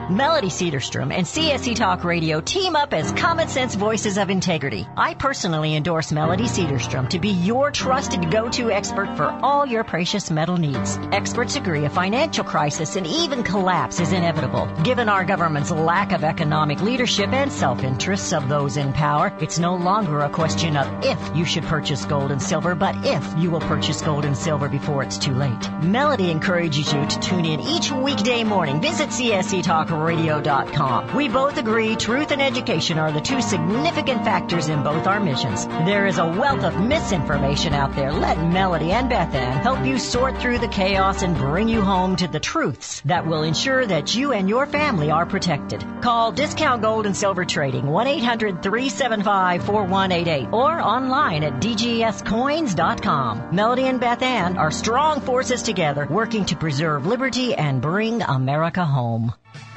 Melody Cedarstrom and C S C Talk Radio team up as common sense voices of integrity. I personally endorse Melody Cedarstrom to be your trusted go-to expert for all your precious metal needs. Experts agree a financial crisis and even collapse is inevitable. Given our government's lack of economic leadership and self-interests of those in power, it's no longer a question of if you should purchase gold and silver, but if you will purchase gold and silver before it's too late. Melody encourages you to tune in each weekday morning. Visit C S C Talk radio dot com. We both agree truth and education are the two significant factors in both our missions. There is a wealth of misinformation out there. Let Melody and Beth Ann help you sort through the chaos and bring you home to the truths that will ensure that you and your family are protected. Call Discount Gold and Silver Trading one eight hundred three seven five four one eight eight or online at d g s coins dot com. Melody and Beth Ann are strong forces together working to preserve liberty and bring America home.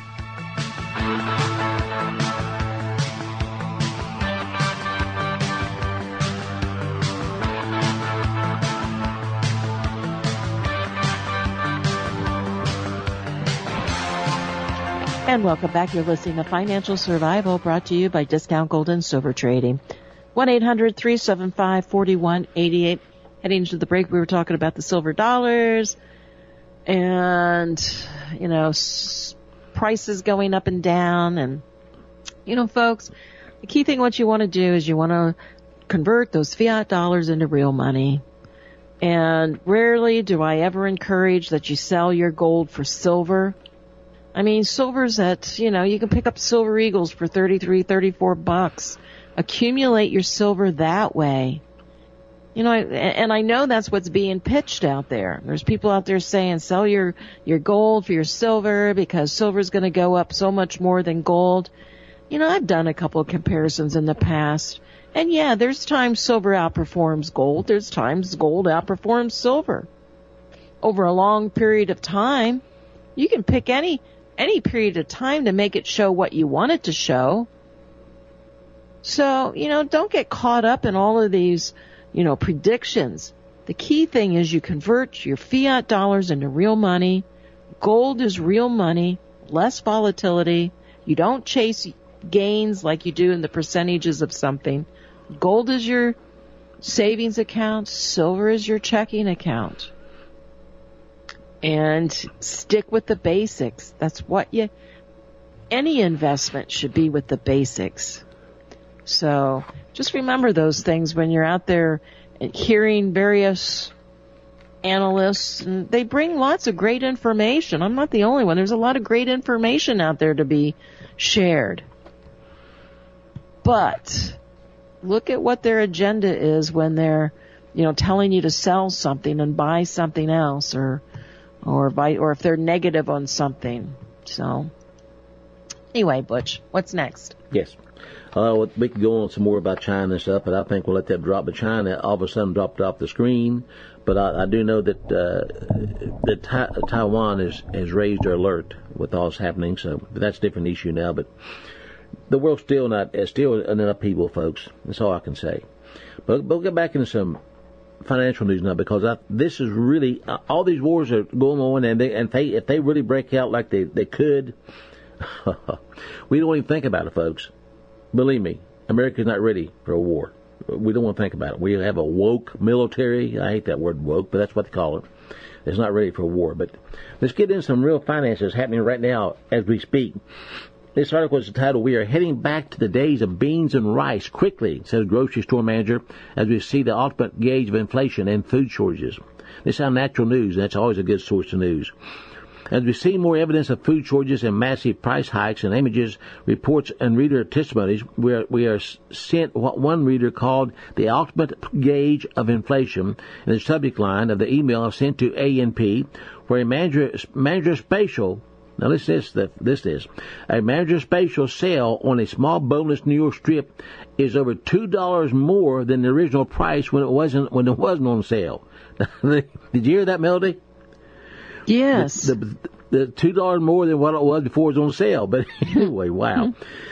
And welcome back. You're listening to Financial Survival, brought to you by Discount Gold and Silver Trading. one eight hundred three seven five four one eight eight. Heading into the break, we were talking about the silver dollars and, you know, s- prices going up and down. And, you know, folks, the key thing what you want to do is you want to convert those fiat dollars into real money. And rarely do I ever encourage that you sell your gold for silver. I mean, silver's at, you know, you can pick up Silver Eagles for thirty-three, thirty-four bucks. Accumulate your silver that way. You know, and I know that's what's being pitched out there. There's people out there saying sell your, your gold for your silver because silver's going to go up so much more than gold. You know, I've done a couple of comparisons in the past. And yeah, there's times silver outperforms gold. There's times gold outperforms silver. Over a long period of time, you can pick any, any period of time to make it show what you want it to show. So, you know, don't get caught up in all of these, you know, predictions. The key thing is you convert your fiat dollars into real money. Gold is real money, less volatility. You don't chase gains like you do in the percentages of something. Gold is your savings account. Silver is your checking account. And stick with the basics. That's what you, any investment should be with the basics. So just remember those things when you're out there hearing various analysts, and they bring lots of great information. I'm not the only one. There's a lot of great information out there to be shared. But look at what their agenda is when they're, you know, telling you to sell something and buy something else, or or buy, or if they're negative on something. So anyway, Butch, what's next? Yes. Uh, we could go on some more about China and stuff, but I think we'll let that drop. But China all of a sudden dropped off the screen. But I, I do know that uh, that Ta- Taiwan has, has raised their alert with all this happening. So but that's a different issue now. But the world's still not, it's still in upheaval, folks. That's all I can say. But, but we'll get back into some financial news now, because I, this is really, uh, all these wars are going on, and, they, and if, they, if they really break out like they, they could, we don't even think about it, folks. Believe me, America's not ready for a war. We don't want to think about it. We have a woke military. I hate that word woke, but that's what they call it. It's not ready for a war. But let's get into some real finances happening right now as we speak. This article is entitled, "We are heading back to the days of beans and rice quickly," says grocery store manager, as we see the ultimate gauge of inflation and food shortages. This is on Natural News, and that's always a good source of news. As we see more evidence of food shortages and massive price hikes and images, reports, and reader testimonies, we are, we are sent what one reader called the ultimate gauge of inflation in the subject line of the email sent to A N P, where a manager, manager spatial, now this is, this is, a manager spatial sale on a small boneless New York strip is over two dollars more than the original price when it wasn't, when it wasn't on sale. Did you hear that, Melody? Yes. The, the, the two dollars more than what it was before it was on sale. But anyway, wow.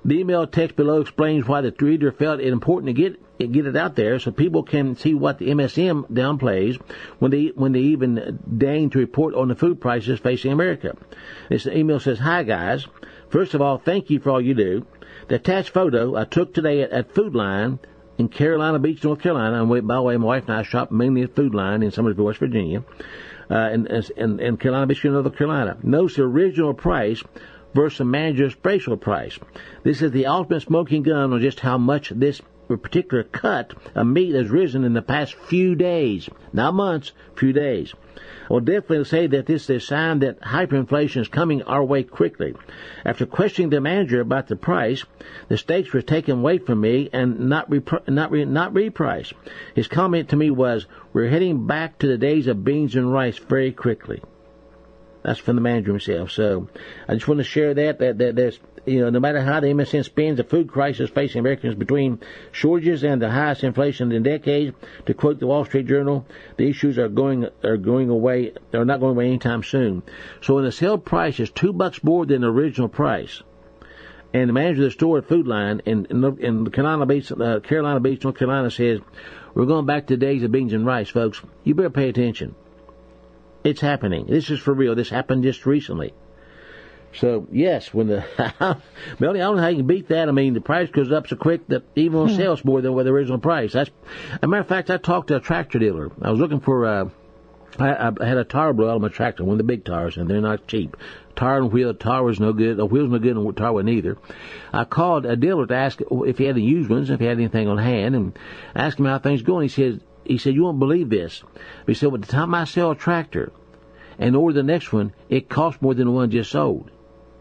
The email text below explains why the reader felt it important to get get it out there so people can see what the M S M downplays when they when they even deign to report on the food prices facing America. This email says, "Hi guys, first of all, thank you for all you do. The attached photo I took today at, at Food Line in Carolina Beach, North Carolina. And by the way, my wife and I shop mainly at Food Line in Summersville, West Virginia, uh, and, and, and Carolina Beach, North Carolina. Notice the original price versus the manager's spatial price. This is the ultimate smoking gun on just how much this particular cut of meat has risen in the past few days, not months, few days. I will definitely say that this is a sign that hyperinflation is coming our way quickly. After questioning the manager about the price, the steaks were taken away from me and not repri- not re- not repriced. His comment to me was, "We're heading back to the days of beans and rice very quickly." That's from the manager himself. So I just want to share that, that, that there's, you know, no matter how the M S M spins, the food crisis facing Americans between shortages and the highest inflation in decades, to quote the Wall Street Journal, the issues are going are going away, are not going away anytime soon. So when the sale price is two bucks more than the original price, and the manager of the store at Food Line in, in, in Carolina Beach, uh, Carolina Beach, North Carolina says, "We're going back to the days of beans and rice, folks," you better pay attention. It's happening. This is for real. This happened just recently. So, yes, when the, Melody, I don't know how you can beat that. I mean, the price goes up so quick that even on sales more than with the original price. That's, as a matter of fact, I talked to a tractor dealer. I was looking for, uh, I, I had a tire blow out of my tractor, one of the big tires, and they're not cheap. Tire and wheel, tire was no good, the wheel's no good, and the tire wasn't either. I called a dealer to ask if he had any used ones, if he had anything on hand, and asked him how things going. He said, He said, "You won't believe this." He said, "By the time I sell a tractor and order the next one, it costs more than the one just sold."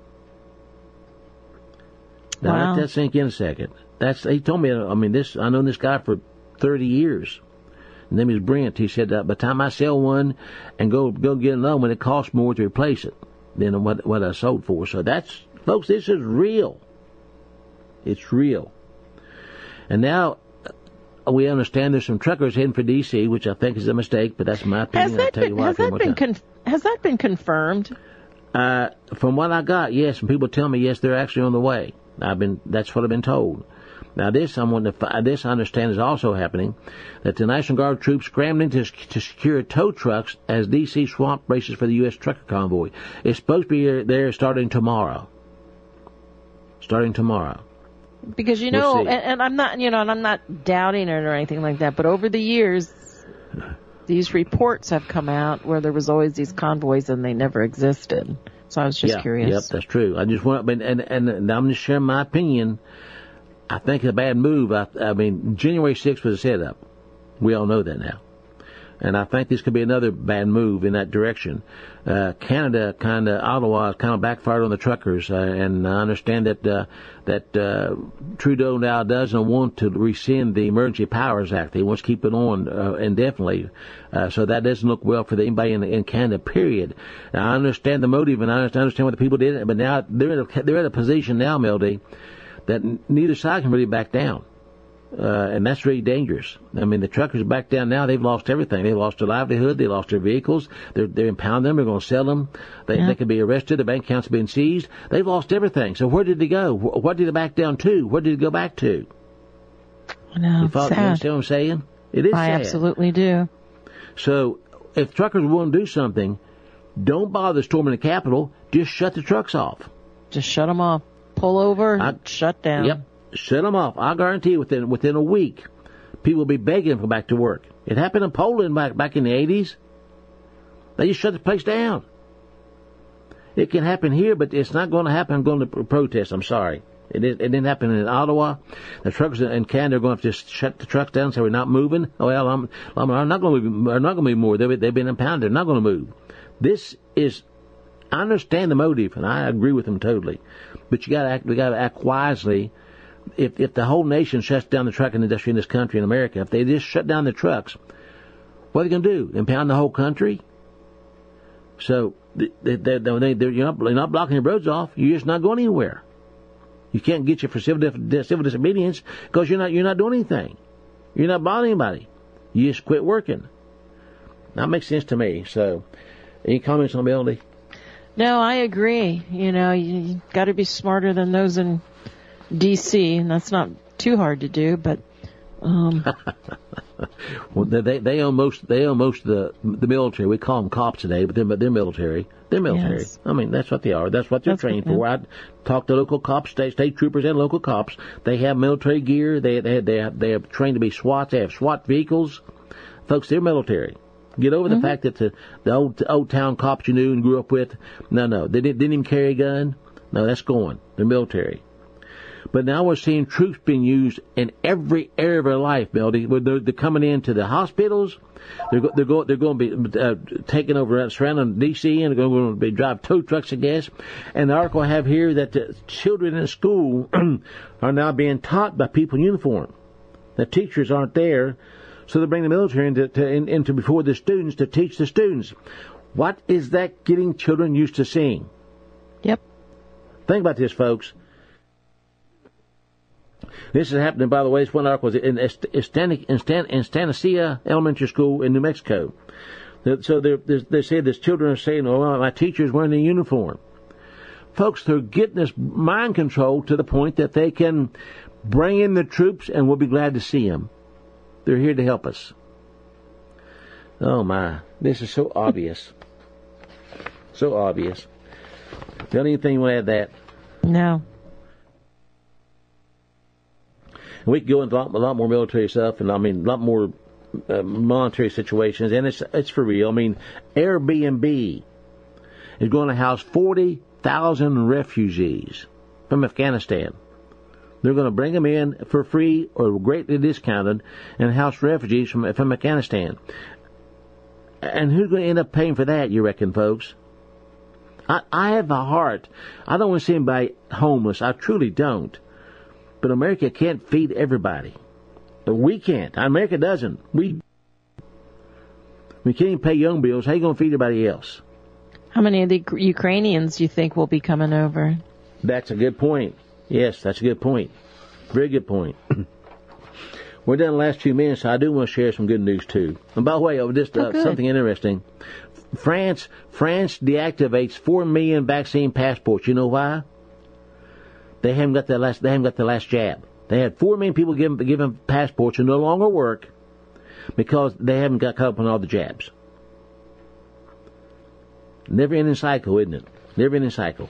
Now, Wow. let that sink in a second. That's, he told me, I mean, this, I known this guy for thirty years. His name is Brent. He said, uh, by the time I sell one and go, go get another one, it costs more to replace it than what, what I sold for. So that's, folks, this is real. It's real. And now, we understand there's some truckers heading for D C, which I think is a mistake, but that's my opinion. Has that I'll tell been you why has for that one been time. conf- has that been confirmed? Uh, from what I got, yes, and people tell me, yes, they're actually on the way. I've been, that's what I've been told. Now this, I'm wanting to, this I understand is also happening, that the National Guard troops scrambling to, to secure tow trucks as D C swamp races for the U S trucker convoy. It's supposed to be there starting tomorrow. Starting tomorrow. Because, you We'll know, see. and, and I'm not, you know, and I'm not doubting it or anything like that, but over the years, these reports have come out where there was always these convoys and they never existed. So I was just yeah, curious. Yep, that's true. I just want, and, and, and I'm just sharing my opinion. I think it's a bad move. I, I mean, January sixth was a setup. We all know that now. And I think this could be another bad move in that direction. Uh, Canada kind of, Ottawa kind of backfired on the truckers, uh, and I understand that, uh, that, uh, Trudeau now doesn't want to rescind the Emergency Powers Act. He wants to keep it on, uh, indefinitely. Uh, so that doesn't look well for anybody in, in Canada, period. Now, I understand the motive and I understand what the people did, but now they're in a, they're in a position now, Melody, that neither side can really back down. Uh, and that's really dangerous. I mean, the truckers back down now, they've lost everything. They've lost their livelihood. They lost their vehicles. They're, they're impounding them. They're going to sell them. They, Yeah. they could be arrested. The bank accounts have been seized. They've lost everything. So where did they go? Wh- What did they back down to? Where did they go back to? No, You, follow, you sad. understand what I'm saying? It is I sad. absolutely do. So if truckers want to do something, don't bother storming the Capitol. Just shut the trucks off. Just shut them off. Pull over, I- shut down. Yep. Shut them off. I guarantee within within a week, people will be begging to go back to work. It happened in Poland back back in the eighties. They just shut the place down. It can happen here, but it's not going to happen. I'm going to pr- protest. I'm sorry. It, is, it didn't happen in Ottawa. The truckers in Canada are going to just shut the trucks down, so we're not moving. Oh, well, I'm, I'm not going to move. They're not going to move more. They've, they've been impounded. They're not going to move. This is. I understand the motive, and I agree with them totally. But you got to act. We got to act wisely. If if the whole nation shuts down the trucking industry in this country, in America, if they just shut down the trucks, what are they going to do? Impound the whole country? So they, they, they, they're, you're, not, you're not blocking your roads off. You're just not going anywhere. You can't get you for civil, dis, civil disobedience because you're not you're not doing anything. You're not bothering anybody. You just quit working. That makes sense to me. So, any comments on Melody? No, I agree. You know, you, you got to be smarter than those in D C, and that's not too hard to do, but um well, they they own most they own most of the the military. We call them cops today, but they're they're military. They're military. Yes. I mean, that's what they are. That's what they're That's trained what- for. I talk to local cops, state state troopers, and local cops. They have military gear. They they they have, they are trained to be SWAT. They have SWAT vehicles. Folks, they're military. Get over the Mm-hmm. fact that the the old old town cops you knew and grew up with. No, no, they didn't, didn't even carry a gun. No, that's gone. They're military. But now we're seeing troops being used in every area of our life, Melody. They're, they're coming into the hospitals. They're go, they're going they're going to be uh, taking over surrounding D C and they're going to be drive tow trucks, I guess. And the article I have here that the children in school are now being taught by people in uniform. The teachers aren't there, so they bring the military into to, in, into before the students to teach the students. What is that getting children used to seeing? Yep. Think about this, folks. This is happening, by the way. It's one article in Estancia Elementary School in New Mexico. So they say this children are saying, "Oh, well, my teacher's wearing a uniform." Folks, they're getting this mind control to the point that they can bring in the troops, and we'll be glad to see them. They're here to help us. Oh my, this is so obvious, so obvious. The only thing you want to add that. No. We could go into a lot, a lot more military stuff, and I mean, a lot more uh, monetary situations, and it's it's for real. I mean, Airbnb is going to house forty thousand refugees from Afghanistan. They're going to bring them in for free or greatly discounted and house refugees from from Afghanistan. And who's going to end up paying for that, you reckon, folks? I, I have a heart. I don't want to see anybody homeless. I truly don't. But America can't feed everybody. We can't. America doesn't. We we can't even pay young bills. How you going to feed everybody else? How many of the Ukrainians do you think will be coming over? That's a good point. Yes, that's a good point. Very good point. We're done the last few minutes, so I do want to share some good news, too. And by the way, oh, just uh, Oh, good. something interesting. France France deactivates four million vaccine passports. You know why? They haven't got the last. They haven't got the last jab. They had four million people given given passports who no longer work because they haven't got caught up on all the jabs. Never ending cycle, isn't it? Never ending cycle.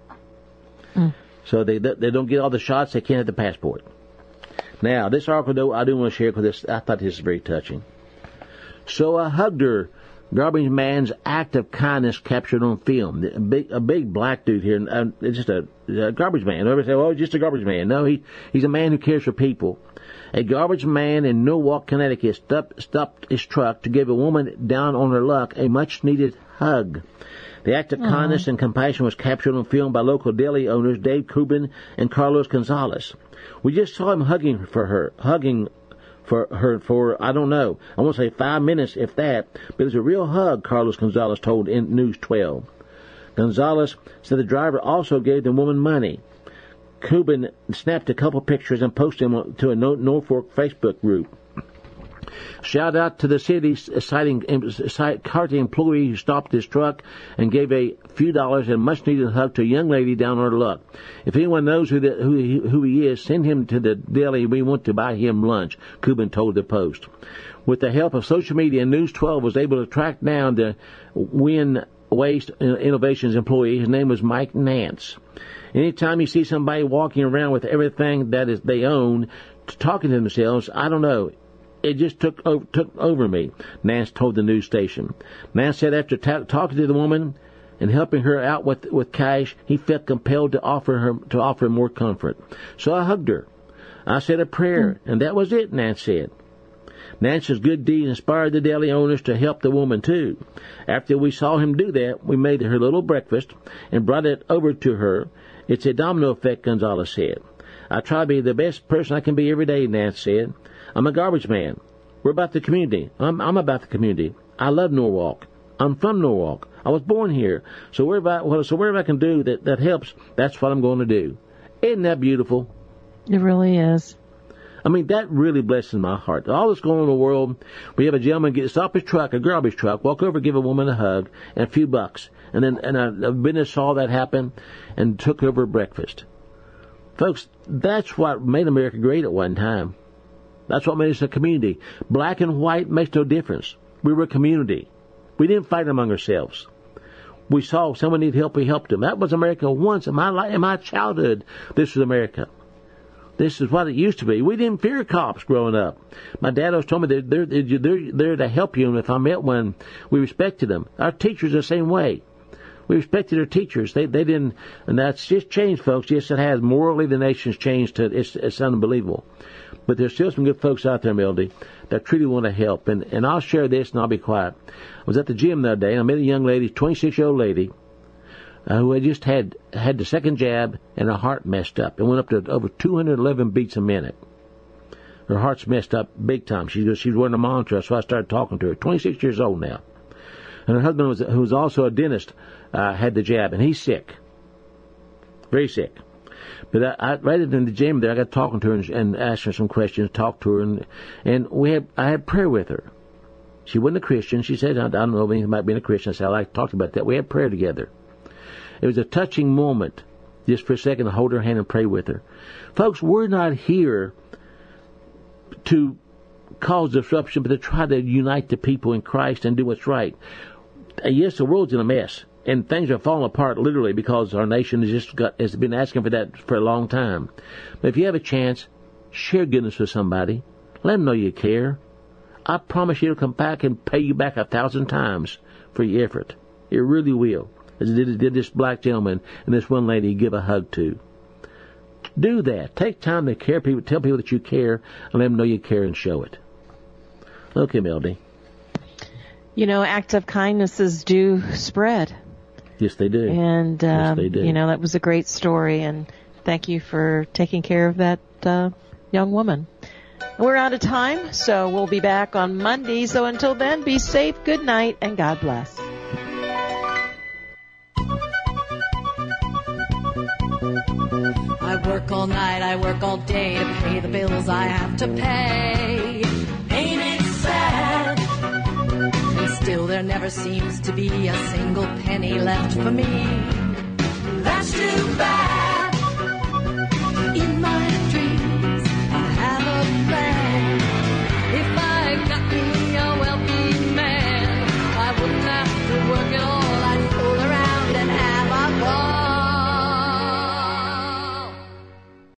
Mm. So they they don't get all the shots. They can't have the passport. Now this article, though, I do want to share because I thought this is very touching. So I hugged her. Garbage man's act of kindness captured on film. A big, a big black dude here, uh, it's just a, a garbage man. Everybody say, "Oh, just a garbage man." No, he he's a man who cares for people. A garbage man in Norwalk, Connecticut, stopped, stopped his truck to give a woman down on her luck a much-needed hug. The act of Aww. kindness and compassion was captured on film by local deli owners Dave Cuban and Carlos Gonzalez. We just saw him hugging for her, hugging for her for, I don't know, I want to say five minutes, if that, but it was a real hug, Carlos Gonzalez told in News twelve. Gonzalez said the driver also gave the woman money. Cuban snapped a couple pictures and posted them to a Norfolk Facebook group. Shout out to the city citing Carty employee who stopped his truck and gave a few dollars and much needed hug to a young lady down on her luck. If anyone knows who, the, who, he, who he is, send him to the deli. We want to buy him lunch, Cuban told the Post. With the help of social media, News twelve was able to track down the Win Waste Innovations employee. His name was Mike Nance. Anytime you see somebody walking around with everything that is they own, talking to themselves, I don't know. It just took over, took over me, Nance told the news station. Nance said after ta- talking to the woman and helping her out with with cash, he felt compelled to offer her to offer her more comfort. So I hugged her. I said a prayer, mm. and that was it, Nance said. Nance's good deed inspired the deli owners to help the woman, too. After we saw him do that, we made her little breakfast and brought it over to her. It's a domino effect, Gonzalez said. I try to be the best person I can be every day, Nance said. I'm a garbage man. We're about the community. I'm, I'm about the community. I love Norwalk. I'm from Norwalk. I was born here. So wherever I, well, so wherever I can do that, that helps, that's what I'm going to do. Isn't that beautiful? It really is. I mean, that really blesses my heart. All that's going on in the world, we have a gentleman get stop his truck, a garbage truck, walk over, give a woman a hug, and a few bucks. And then and a, a business saw that happen and took over breakfast. Folks, that's what made America great at one time. That's what made us a community. Black and white makes no difference. We were a community. We didn't fight among ourselves. We saw someone need help, we helped them. That was America once in my life, in my childhood. This was America. This is what it used to be. We didn't fear cops growing up. My dad always told me they're, they're, they're there to help you, and if I met one, we respected them. Our teachers the same way. We respected our teachers. They they didn't, and that's just changed, folks. Yes, it has. Morally, the nation's changed. To it's, it's unbelievable. But there's still some good folks out there, Melody, that truly want to help. And, and I'll share this, and I'll be quiet. I was at the gym the other day, and I met a young lady, twenty-six-year-old lady, uh, who had just had had the second jab, and her heart messed up. It went up to over two hundred eleven beats a minute. Her heart's messed up big time. She was, she was wearing a monitor, so I started talking to her. twenty-six years old now. And her husband, was, who was also a dentist, uh, had the jab, and he's sick. Very sick. But I, I, right in the gym there, I got talking to her and, and asked her some questions, talked to her, and and we had I had prayer with her. She wasn't a Christian. She said, I, I don't know if anything about being a Christian. I said, I like to talk about that. We had prayer together. It was a touching moment, just for a second, to hold her hand and pray with her. Folks, we're not here to cause disruption, but to try to unite the people in Christ and do what's right. Yes, the world's in a mess, and things are falling apart literally because our nation has just got has been asking for that for a long time. But if you have a chance, share goodness with somebody. Let them know you care. I promise you it'll come back and pay you back a thousand times for your effort. It really will. As it did, did this black gentleman and this one lady give a hug to. Do that. Take time to care people. Tell people that you care and let them know you care and show it. Okay, Melody. You know, acts of kindnesses do spread. Yes, they do. And, um, yes, they do. You know, that was a great story, and thank you for taking care of that uh, young woman. We're out of time, so we'll be back on Monday. So until then, be safe, good night, and God bless. I work all night, I work all day to pay the bills I have to pay. Ain't it sad? And still there never seems to be a single penny left for me. That's too bad.